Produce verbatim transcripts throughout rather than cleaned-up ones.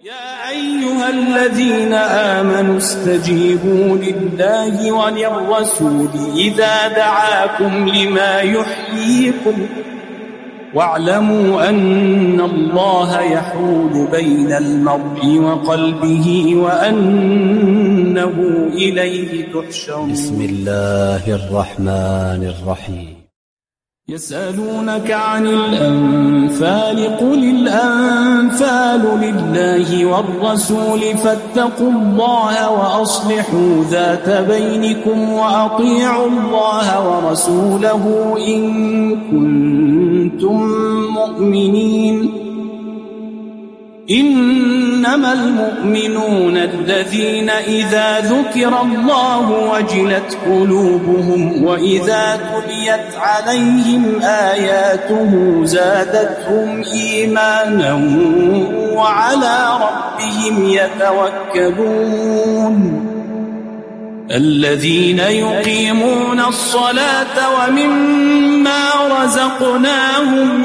يا أيها الذين آمنوا استجيبوا لله وللرسول إذا دعاكم لما يحييكم واعلموا أن الله يحول بين المرء وقلبه وأنه إليه تحشرون. بسم الله الرحمن الرحيم. يسألونك عن الأنفال قل الأنفال لله والرسول فاتقوا الله وأصلحوا ذات بينكم وأطيعوا الله ورسوله إن كنتم مؤمنين. إنما المؤمنون الذين إذا ذكر الله وجلت قلوبهم وإذا تليت عليهم آياته زادتهم إيمانا وعلى ربهم يتوكلون. الذين يقيمون الصلاة ومما رزقناهم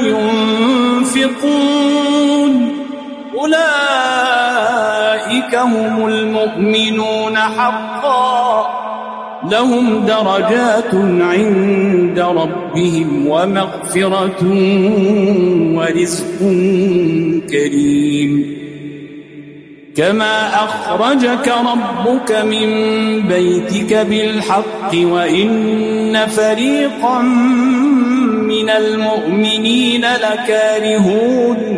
ينفقون أولئك هم المؤمنون حقا لهم درجات عند ربهم ومغفرة ورزق كريم. كما أخرجك ربك من بيتك بالحق وإن فريقا من المؤمنين لكارهون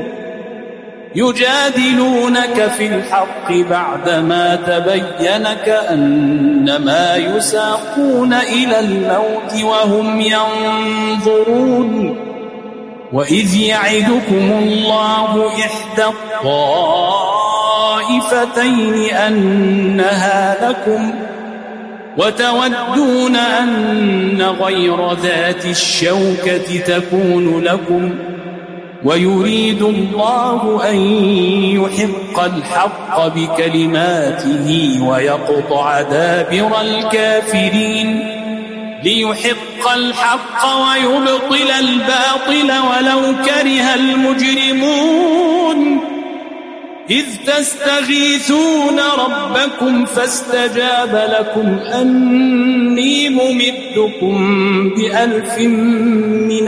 يجادلونك في الحق بعدما تبين كأنما يساقون إلى الموت وهم ينظرون. وإذ يعدكم الله إحدى الطائفتين أنها لكم وتودون أن غير ذات الشوكة تكون لكم ويريد الله أن يحق الحق بكلماته ويقطع دابر الكافرين ليحق الحق ويبطل الباطل ولو كره المجرمون. إذ تستغيثون ربكم فاستجاب لكم أني ممدكم بألف من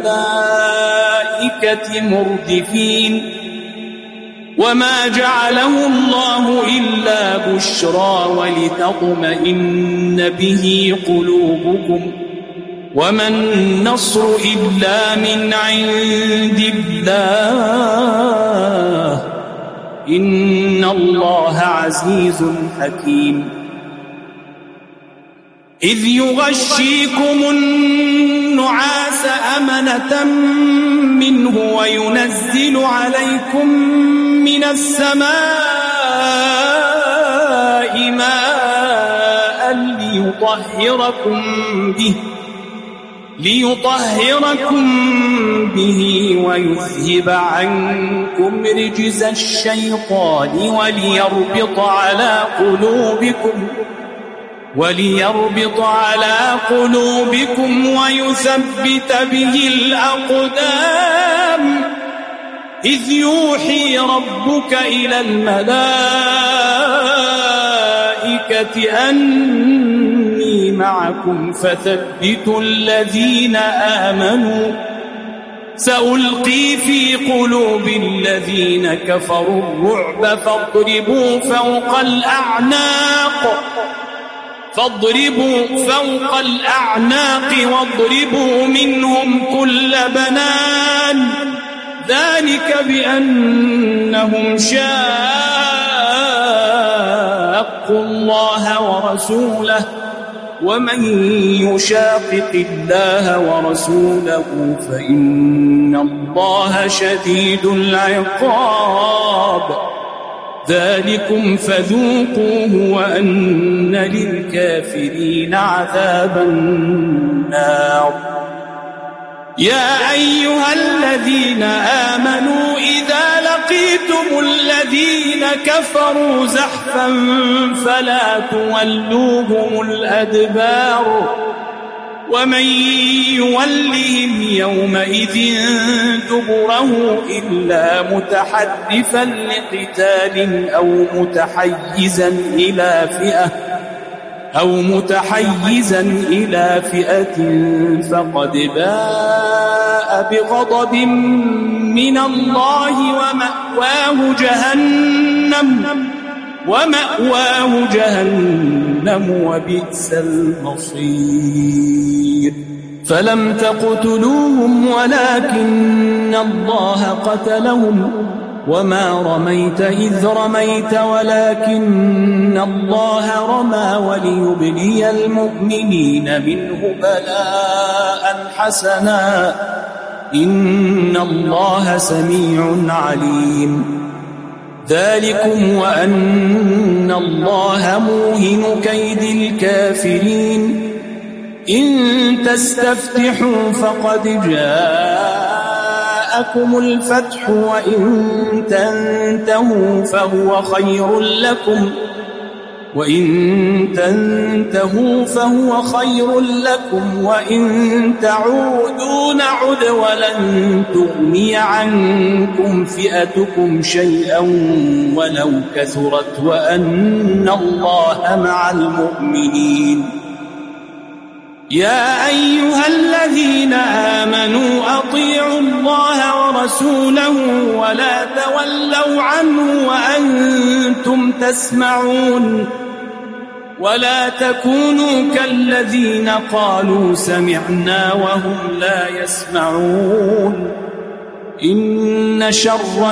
الملائكة مردفين. وما جعله الله إلا بشرى ولتطمئن به قلوبكم وما النصر إلا من عند الله إن الله عزيز حكيم. إذ يغشيكم النعاس أمنة منه وينزل عليكم من السماء ماء ليطهركم به ليطهركم به ويذهب عنكم رجز الشيطان وليربط على قلوبكم وليربط على قلوبكم ويثبت به الأقدام. إذ يوحي ربك إلى الملائكة أني معكم فثبتوا الذين آمنوا سألقي في قلوب الذين كفروا الرعب فاضربوا فوق الأعناق فاضربوا فوق الأعناق واضربوا منهم كل بنان ذلك بأنهم شاقوا الله ورسوله ومن يشاقق الله ورسوله فإن الله شديد العقاب. ذلكم فذوقوه وأن للكافرين عذاب النار. يا أيها الذين آمنوا إذا لقيتم الذين كفروا زحفا فلا تولوهم الأدبار ومن يولهم يومئذ دبره إلا متحرفا لقتال أو متحيزا إلى فئة أو متحيزا إلى فئة فقد باء بغضب من الله ومأواه جهنم ومأواه جهنم وبئس المصير. فلم تقتلوهم ولكن الله قتلهم وما رميت إذ رميت ولكن الله رمى وليبلي المؤمنين منه بلاء حسنا إن الله سميع عليم. ذلكم وأن الله موهن كيد الكافرين. إن تستفتحوا فقد جاءكم الفتح وإن تنتهوا فهو خير لكم وإن تنتهوا فهو خير لكم وإن تعودوا نعد ولن تغني عنكم فئتكم شيئا ولو كثرت وأن الله مع المؤمنين. يا أيها الذين آمنوا أطيعوا الله ورسوله ولا تولوا عنه وأنتم تسمعون ولا تكونوا كالذين قالوا سمعنا وهم لا يسمعون. إن شر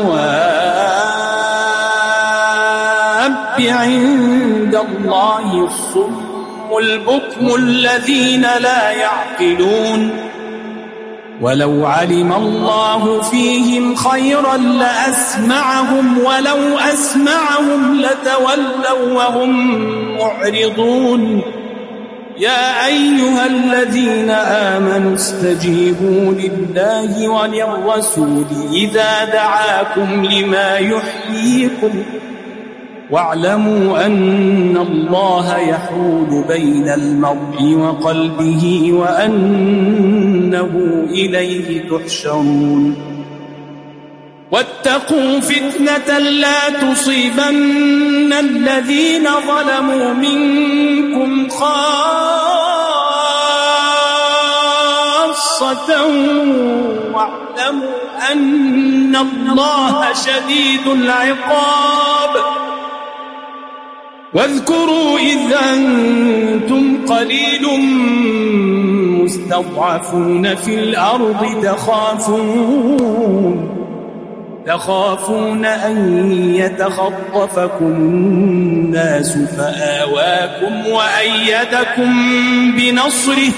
الدواب عند الله الصم البكم الذين لا يعقلون. ولو علم الله فيهم خيرا لأسمعهم ولو أسمعهم لتولوا وهم معرضون. يا أيها الذين آمنوا استجيبوا لله وللرسول إذا دعاكم لما يحييكم واعلموا أن الله يحول بين المرء وقلبه وأنه إليه تحشرون. واتقوا فتنة لا تصيبن الذين ظلموا منكم خاصة واعلموا أن الله شديد العقاب. واذكروا إذ أنتم قليل مستضعفون في الأرض تخافون تخافون أن يتخطفكم الناس فآواكم وأيدكم بنصره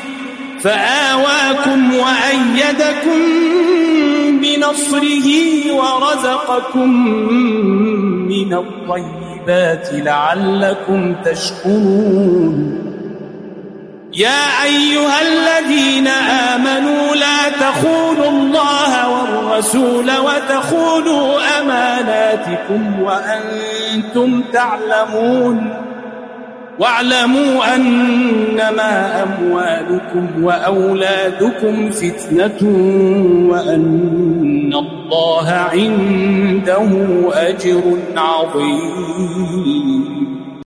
فآواكم وأيدكم بنصره ورزقكم من الطيبات لعلكم تشكرون. يا أيها الذين آمنوا لا تخونوا الله والرسول وتخونوا أماناتكم وأنتم تعلمون. واعلموا أنما أموالكم وأولادكم فتنة وأن الله عنده أجر عظيم.